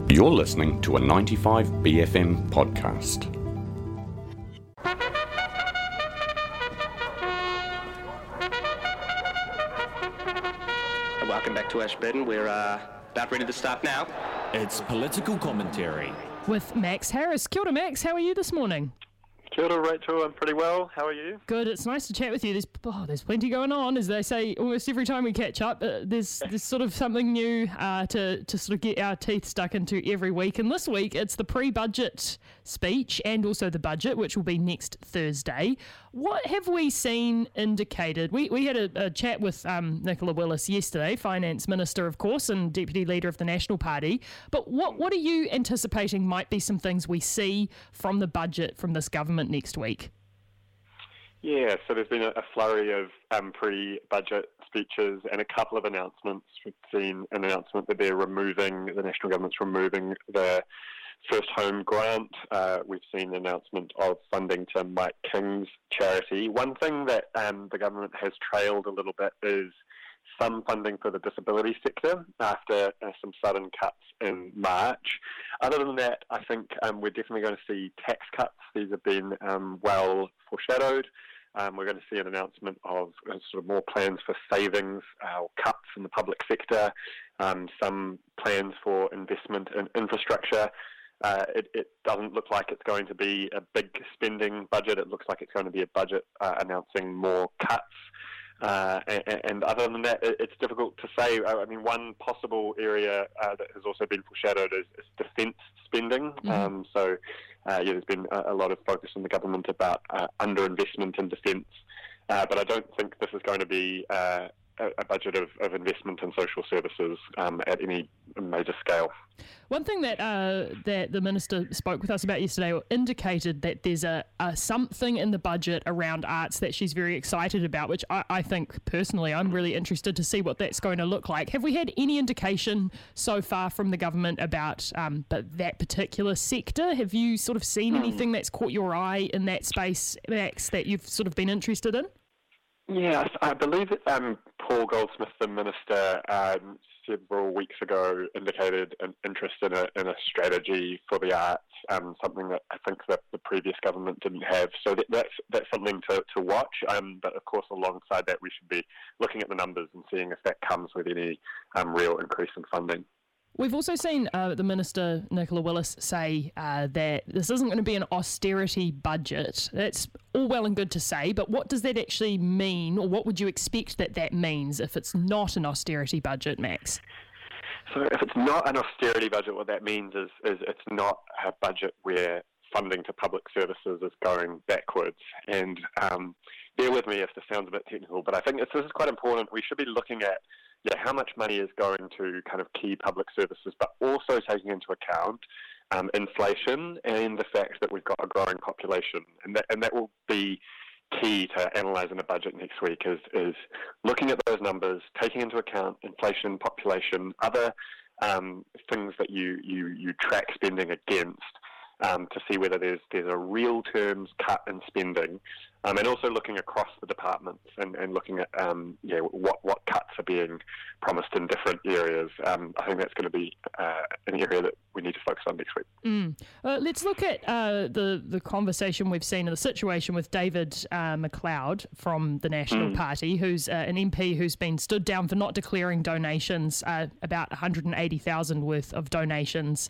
You're listening to a 95BFM podcast. Welcome back to Ashburton. We're about ready to start now. It's political commentary with Max Harris. Kia ora, Max. How are you this morning? Kia ora, Rachel. I'm pretty well. How are you? Good. It's nice to chat with you. There's plenty going on, as they say almost every time we catch up. There's sort of something new to sort of get our teeth stuck into every week. And this week, it's the pre-budget speech and also the budget, which will be next Thursday. What have we seen indicated? We had a chat with Nicola Willis yesterday, Finance Minister, of course, and Deputy Leader of the National Party. But what are you anticipating might be some things we see from the budget from this government next week? Yeah, so there's been a flurry of pre-budget speeches and a couple of announcements. We've seen an announcement that the national government's removing the First Home grant. We've seen an announcement of funding to Mike King's charity. One thing that the government has trailed a little bit is some funding for the disability sector after some sudden cuts in March. Other than that, I think we're definitely going to see tax cuts. These have been well foreshadowed. We're going to see an announcement of sort of more plans for savings or cuts in the public sector, some plans for investment in infrastructure. It doesn't look like it's going to be a big spending budget. It looks like it's going to be a budget announcing more cuts. And other than that, it's difficult to say. I mean, one possible area that has also been foreshadowed is defence spending. There's been a lot of focus in the government about underinvestment in defence. But I don't think this is going to be a budget of investment in social services at any major scale. One thing that the Minister spoke with us about yesterday, or indicated that there's a something in the budget around arts that she's very excited about, which I think personally I'm really interested to see what that's going to look like. Have we had any indication so far from the government about that particular sector? Have you sort of seen anything that's caught your eye in that space, Max, that you've sort of been interested in? Yes, I believe that Paul Goldsmith, the Minister, several weeks ago indicated an interest in a strategy for the arts, something that I think that the previous government didn't have. So that's something to watch. But of course, alongside that, we should be looking at the numbers and seeing if that comes with any real increase in funding. We've also seen the Minister, Nicola Willis, say that this isn't going to be an austerity budget. That's all well and good to say, but what does that actually mean, or what would you expect that means if it's not an austerity budget, Max? So if it's not an austerity budget, what that means is it's not a budget where funding to public services is going backwards. And bear with me if this sounds a bit technical, but I think this is quite important. We should be looking at how much money is going to kind of key public services, but also taking into account inflation and the fact that we've got a growing population. And that will be key to analysing a budget next week is looking at those numbers, taking into account inflation, population, other things that you track spending against to see whether there's a real terms cut in spending. And also looking across the departments and looking at what cuts are being promised in different areas. I think that's going to be an area that we need to focus on next week. Let's look at the conversation we've seen in the situation with David McLeod from the National Party, who's an MP who's been stood down for not declaring donations, about 180,000 worth of donations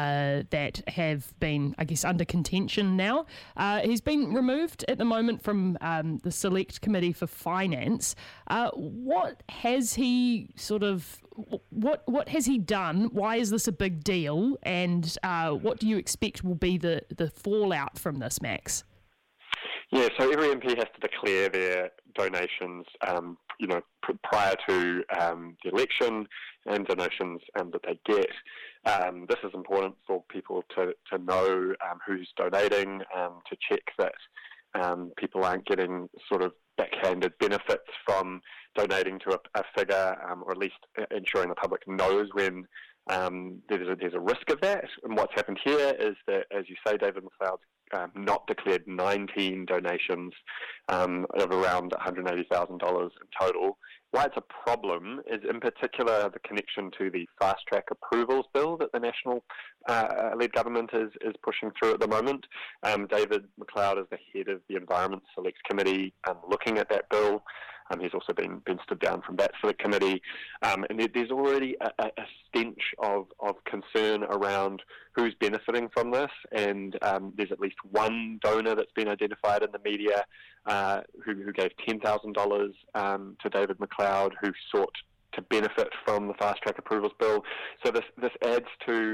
that have been, I guess, under contention now. He's been removed at the moment from the Select Committee for Finance. What has he what has he done? Why is this a big deal? And what do you expect will be the fallout from this, Max? Yeah, so every MP has to declare their donations, prior to the election, and donations that they get. This is important for people to know who's donating, to check that people aren't getting sort of backhanded benefits from donating to a figure, or at least ensuring the public knows when there's a risk of that. And what's happened here is that, as you say, David McLeod's not declared 19 donations of around $180,000 in total, why it's a problem is in particular the connection to the fast track approvals bill that the national led government is pushing through at the moment. David McLeod is the head of the Environment Select Committee looking at that bill. He's also been stood down from that select committee. And there's already a stench of concern around who's benefiting from this. And there's at least one donor that's been identified in the media who gave $10,000 to David McLeod, who sought to benefit from the fast track approvals bill. So this adds to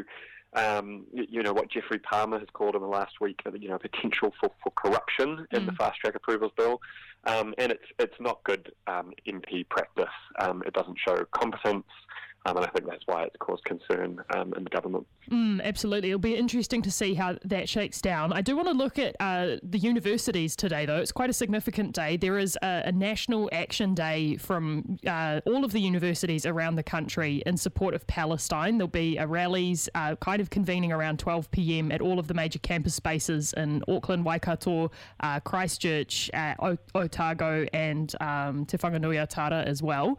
what Geoffrey Palmer has called in the last week, potential for corruption in the fast track approvals bill, and it's not good MP practice. It doesn't show competence. And I think that's why it's caused concern in the government. Absolutely. It'll be interesting to see how that shakes down. I do want to look at the universities today, though. It's quite a significant day. There is a national action day from all of the universities around the country in support of Palestine. There'll be rallies kind of convening around 12 p.m. at all of the major campus spaces in Auckland, Waikato, Christchurch, Otago and Te Whanganui-a-Tara as well.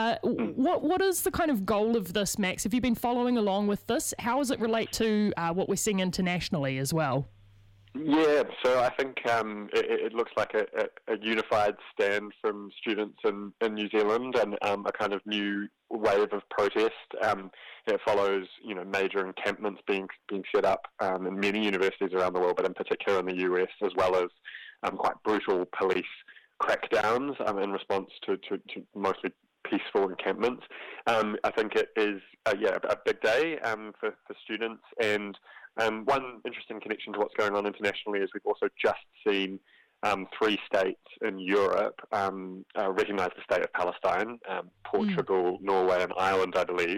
What is the kind of goal of this, Max? Have you been following along with this? How does it relate to what we're seeing internationally as well? Yeah, so I think it looks like a unified stand from students in New Zealand and a kind of new wave of protest. It follows, major encampments being set up in many universities around the world, but in particular in the US, as well as quite brutal police crackdowns in response to mostly peaceful encampments. I think it is a big day for students, and one interesting connection to what's going on internationally is we've also just seen 3 states in Europe recognise the state of Palestine, Portugal, Norway and Ireland, I believe.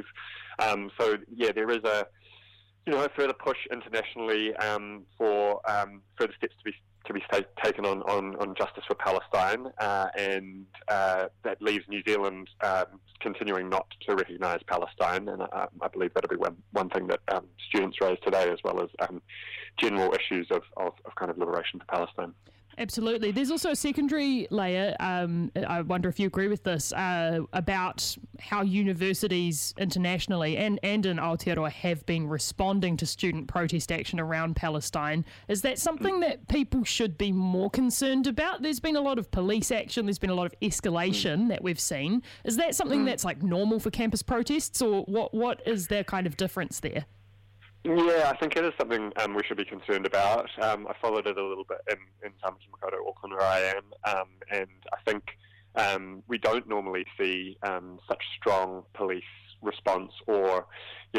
So there is a further push internationally for further steps to be taken on justice for Palestine, and that leaves New Zealand continuing not to recognise Palestine, and I believe that'll be one thing that students raised today, as well as general issues of kind of liberation for Palestine. Absolutely. There's also a secondary layer, I wonder if you agree with this, about how universities internationally and in Aotearoa have been responding to student protest action around Palestine. Is that something that people should be more concerned about? There's been a lot of police action, there's been a lot of escalation that we've seen. Is that something that's like normal for campus protests, or what is their kind of difference there? Yeah, I think it is something we should be concerned about. I followed it a little bit in Tamaki Makaurau, Auckland, where I am, and I think we don't normally see such strong police response or,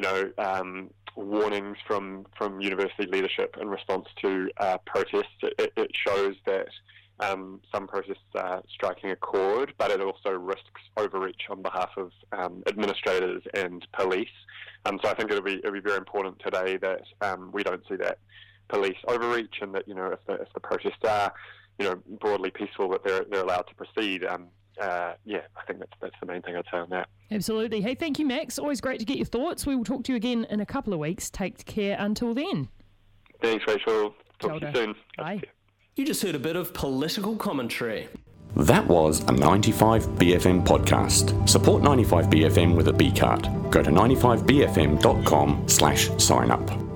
warnings from university leadership in response to protests. It shows that some protests are striking a chord, but it also risks overreach on behalf of administrators and police. So I think it'll be very important today that we don't see that police overreach, and that if the protests are broadly peaceful, that they're allowed to proceed. I think that's the main thing I'd say on that. Absolutely. Hey, thank you, Max. Always great to get your thoughts. We will talk to you again in a couple of weeks. Take care until then. Thanks, Rachel. Talk to you soon. Bye. You just heard a bit of political commentary. That was a 95BFM podcast. Support 95BFM with a B card. Go to 95BFM.com/sign up.